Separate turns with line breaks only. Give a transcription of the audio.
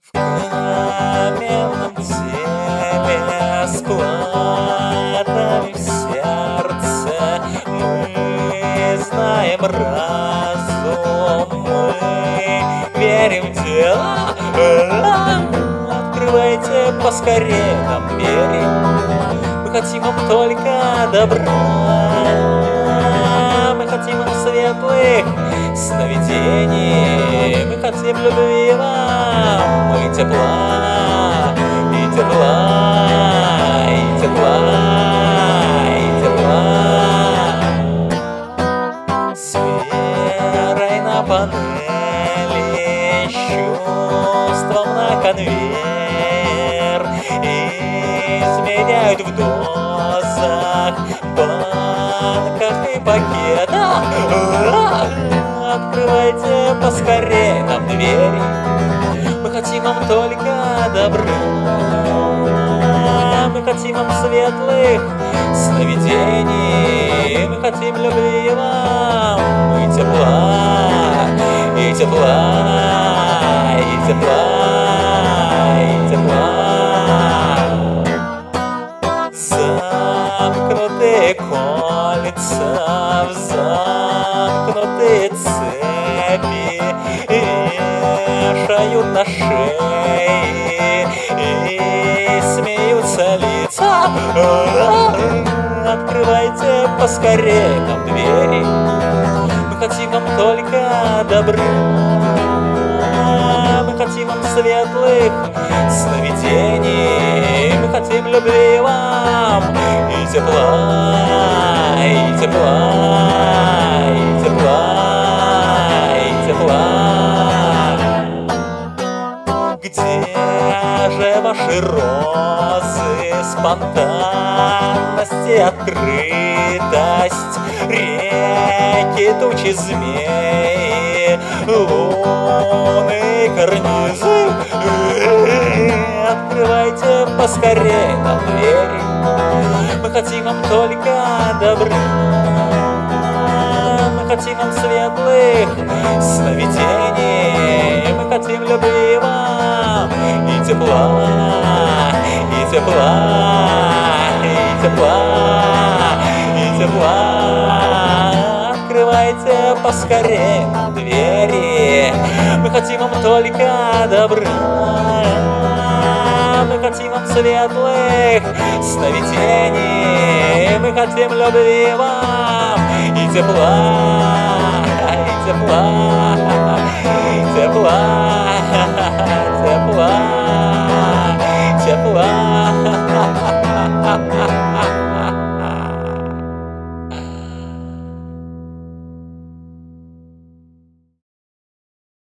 В каменном теле с платами в сердце мы знаем разум, мы верим в дело. Открывайте поскорее нам двери, мы хотим вам только добра, мы хотим вам светлых сновидений, мы хотим любви вам, и тепла, и тепла, и тепла, и тепла. С верой на панели, с чувством на конвейер, изменяют в дозах, банках и пакетах. Открывайте поскорее нам двери, мы хотим вам только добра, мы хотим вам светлых сновидений, мы хотим любви вам, и тепла, и тепла, и тепла, и тепла. Замкнутые кольца, замкнутые цепи вешают на шеи, и смеются лица. Открывайте поскорее нам двери, мы хотим вам только добра, мы хотим вам светлых сновидений, мы хотим любви вам, и тепла, и тепла, и тепла, и тепла. Где же ваши розы, спонтанность и открытость, реки, тучи, змеи, луны и карнизы? Открывайте поскорее нам двери, мы хотим вам только добра, мы хотим вам светлых сновидений, мы хотим любви вам, и тепла, и тепла, и тепла, и тепла. Открывайте поскорее нам двери, мы хотим вам только добра, мы хотим вам светлых сновидений, мы хотим любви вам, и тепла, и тепла,